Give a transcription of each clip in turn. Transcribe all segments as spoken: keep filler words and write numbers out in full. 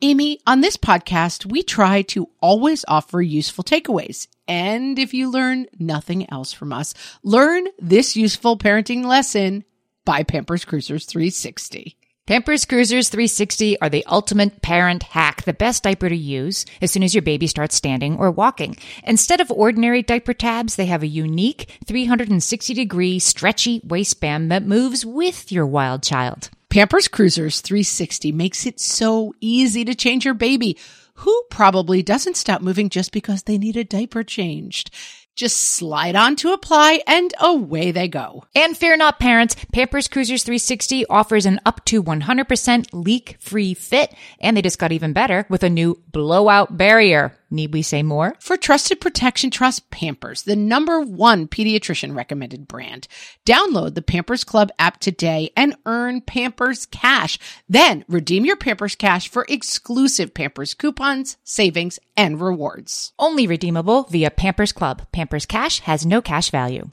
Amy, on this podcast, we try to always offer useful takeaways. And if you learn nothing else from us, learn this useful parenting lesson by Pampers Cruisers three sixty. Pampers Cruisers three sixty are the ultimate parent hack, the best diaper to use as soon as your baby starts standing or walking. Instead of ordinary diaper tabs, they have a unique three hundred sixty degree stretchy waistband that moves with your wild child. Pampers Cruisers three sixty makes it so easy to change your baby, who probably doesn't stop moving just because they need a diaper changed. Just slide on to apply and away they go. And fear not, parents, Pampers Cruisers three sixty offers an up to one hundred percent leak-free fit, and they just got even better with a new blowout barrier. Need we say more? For trusted protection, trust Pampers, the number one pediatrician recommended brand. Download the Pampers Club app today and earn Pampers Cash. Then redeem your Pampers Cash for exclusive Pampers coupons, savings, and rewards. Only redeemable via Pampers Club. Pampers Cash has no cash value.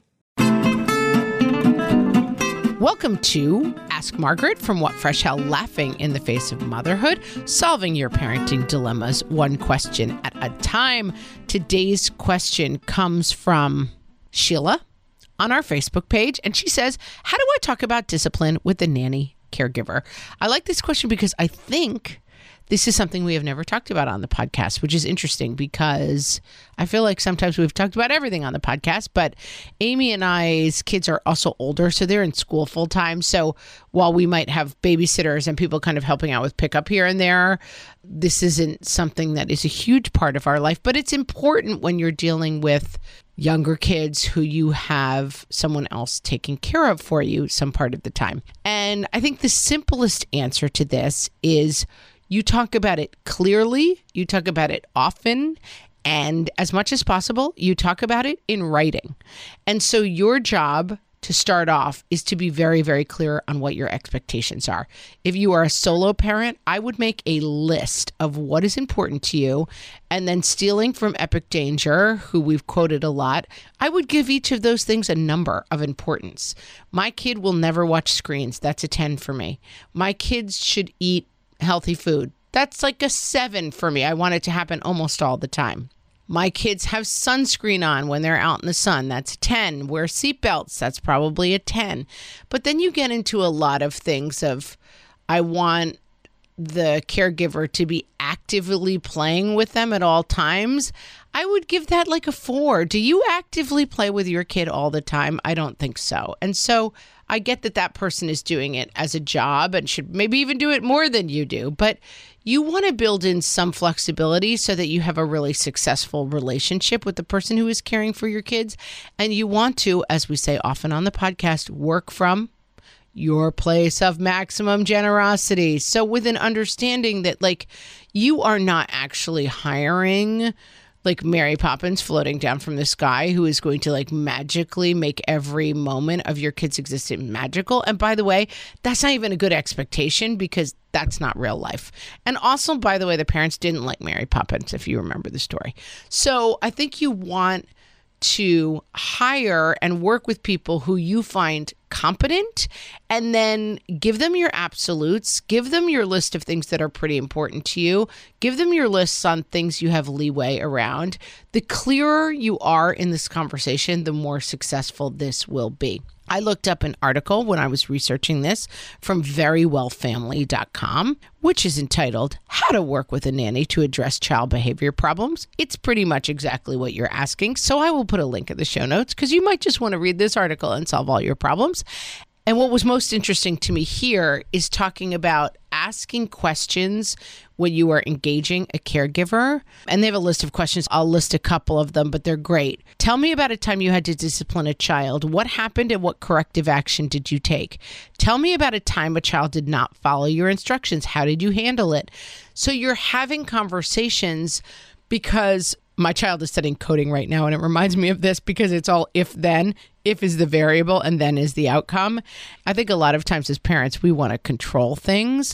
Welcome to Ask Margaret from What Fresh Hell, laughing in the face of motherhood, solving your parenting dilemmas one question at a time. Today's question comes from Sheila on our Facebook page, and she says, how do I talk about discipline with a nanny caregiver? I like this question because I think this is something we have never talked about on the podcast, which is interesting because I feel like sometimes we've talked about everything on the podcast, but Amy and I's kids are also older, so they're in school full time. So while we might have babysitters and people kind of helping out with pickup here and there, this isn't something that is a huge part of our life, but it's important when you're dealing with younger kids who you have someone else taking care of for you some part of the time. And I think the simplest answer to this is you talk about it clearly, you talk about it often, and as much as possible, you talk about it in writing. And so your job to start off is to be very, very clear on what your expectations are. If you are a solo parent, I would make a list of what is important to you, and then stealing from Epic Danger, who we've quoted a lot, I would give each of those things a number of importance. My kid will never watch screens. That's a ten for me. My kids should eat healthy food. That's like a seven for me. I want it to happen almost all the time. My kids have sunscreen on when they're out in the sun. That's a ten. Wear seatbelts. That's probably a ten. But then you get into a lot of things of, I want the caregiver to be actively playing with them at all times. I would give that like a four. Do you actively play with your kid all the time? I don't think so. And so I get that that person is doing it as a job and should maybe even do it more than you do, but you want to build in some flexibility so that you have a really successful relationship with the person who is caring for your kids. And you want to, as we say often on the podcast, work from your place of maximum generosity. So with an understanding that like you are not actually hiring like Mary Poppins floating down from the sky who is going to like magically make every moment of your kid's existence magical. And by the way, that's not even a good expectation because that's not real life. And also, by the way, the parents didn't like Mary Poppins, if you remember the story. So I think you want to hire and work with people who you find competent, and then give them your absolutes, give them your list of things that are pretty important to you, give them your lists on things you have leeway around. The clearer you are in this conversation, the more successful this will be. I looked up an article when I was researching this from very well family dot com, which is entitled, How to Work with a Nanny to Address Child Behavior Problems. It's pretty much exactly what you're asking, so I will put a link in the show notes because you might just want to read this article and solve all your problems. And what was most interesting to me here is talking about asking questions when you are engaging a caregiver. And they have a list of questions. I'll list a couple of them, but they're great. Tell me about a time you had to discipline a child. What happened and what corrective action did you take? Tell me about a time a child did not follow your instructions. How did you handle it? So you're having conversations because my child is studying coding right now, and it reminds me of this because it's all if then. If is the variable and then is the outcome. I think a lot of times as parents, we want to control things.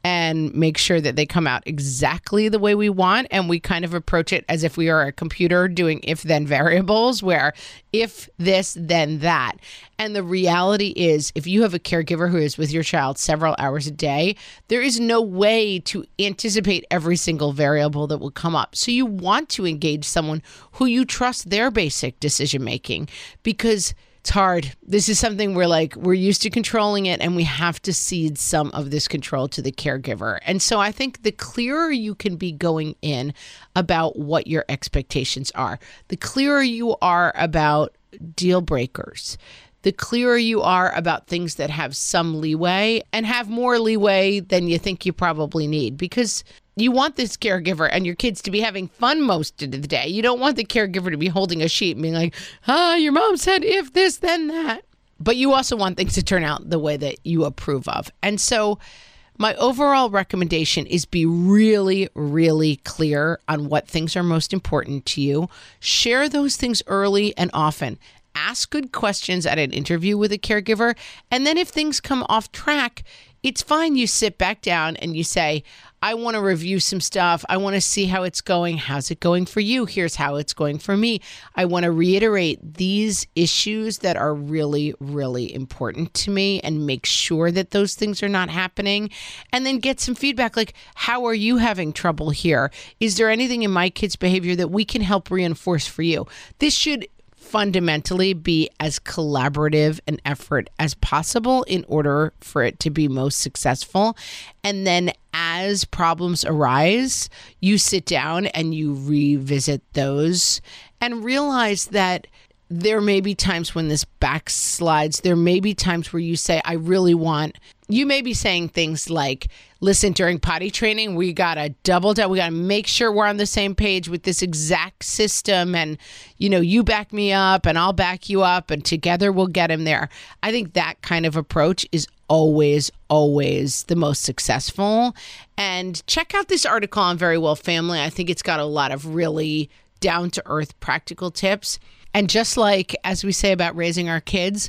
and make sure that they come out exactly the way we want. And we kind of approach it as if we are a computer doing if-then variables, where if this, then that. And the reality is, if you have a caregiver who is with your child several hours a day, there is no way to anticipate every single variable that will come up. So you want to engage someone who you trust their basic decision making, because it's hard. This is something we're like, we're used to controlling it, and we have to cede some of this control to the caregiver. And so I think the clearer you can be going in about what your expectations are, the clearer you are about deal breakers, the clearer you are about things that have some leeway and have more leeway than you think you probably need, because you want this caregiver and your kids to be having fun most of the day. You don't want the caregiver to be holding a sheet and being like, ah, your mom said if this, then that. But you also want things to turn out the way that you approve of. And so my overall recommendation is be really, really clear on what things are most important to you. Share those things early and often. Ask good questions at an interview with a caregiver. And then if things come off track, it's fine. You sit back down and you say, I want to review some stuff. I want to see how it's going. How's it going for you? Here's how it's going for me. I want to reiterate these issues that are really, really important to me and make sure that those things are not happening. And then get some feedback like, how are you having trouble here? Is there anything in my kid's behavior that we can help reinforce for you? This should fundamentally be as collaborative an effort as possible in order for it to be most successful. And then as problems arise, you sit down and you revisit those and realize that there may be times when this backslides. There may be times where you say, I really want, you may be saying things like, listen, during potty training, we got to double down. We got to make sure we're on the same page with this exact system. And, you know, you back me up and I'll back you up and together we'll get him there. I think that kind of approach is always, always the most successful. And check out this article on Verywell Family. I think it's got a lot of really down-to-earth practical tips. And just like, as we say about raising our kids,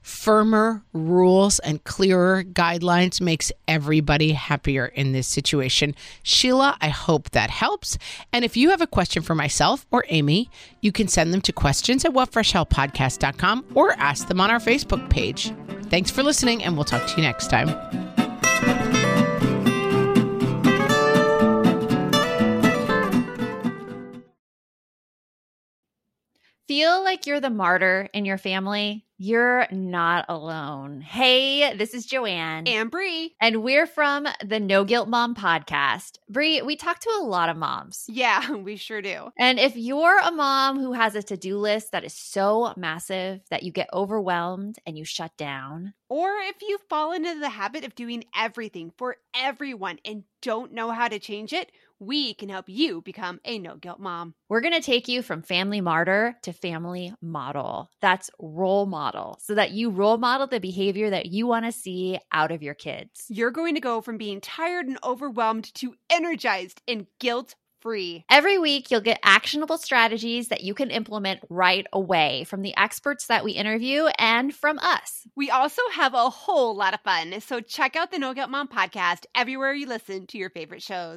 firmer rules and clearer guidelines makes everybody happier in this situation. Sheila, I hope that helps. And if you have a question for myself or Amy, you can send them to questions at what fresh hell podcast dot com or ask them on our Facebook page. Thanks for listening, and we'll talk to you next time. Feel like you're the martyr in your family? You're not alone. Hey, this is Joanne. And Bree. And we're from the No Guilt Mom podcast. Bree, we talk to a lot of moms. Yeah, we sure do. And if you're a mom who has a to-do list that is so massive that you get overwhelmed and you shut down, or if you fall into the habit of doing everything for everyone and don't know how to change it, we can help you become a no-guilt mom. We're going to take you from family martyr to family model. That's role model, so that you role model the behavior that you want to see out of your kids. You're going to go from being tired and overwhelmed to energized and guilt-free. Every week, you'll get actionable strategies that you can implement right away from the experts that we interview and from us. We also have a whole lot of fun, so check out the No Guilt Mom podcast everywhere you listen to your favorite shows.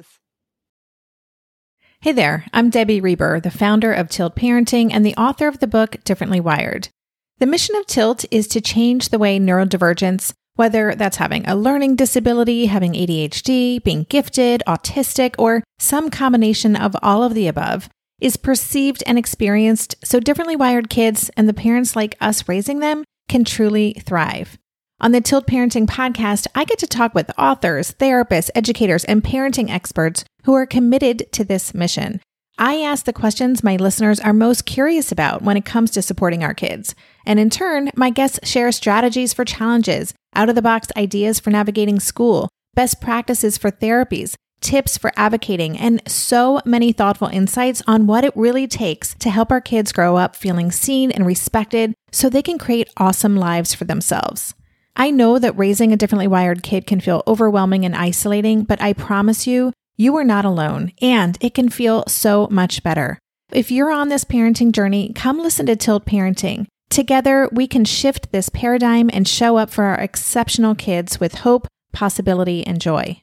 Hey there, I'm Debbie Reber, the founder of Tilt Parenting and the author of the book Differently Wired. The mission of Tilt is to change the way neurodivergence, whether that's having a learning disability, having A D H D, being gifted, autistic, or some combination of all of the above, is perceived and experienced so differently wired kids and the parents like us raising them can truly thrive. On the Tilt Parenting podcast, I get to talk with authors, therapists, educators, and parenting experts who are committed to this mission. I ask the questions my listeners are most curious about when it comes to supporting our kids. And in turn, my guests share strategies for challenges, out-of-the-box ideas for navigating school, best practices for therapies, tips for advocating, and so many thoughtful insights on what it really takes to help our kids grow up feeling seen and respected so they can create awesome lives for themselves. I know that raising a differently wired kid can feel overwhelming and isolating, but I promise you, you are not alone, and it can feel so much better. If you're on this parenting journey, come listen to Tilt Parenting. Together, we can shift this paradigm and show up for our exceptional kids with hope, possibility, and joy.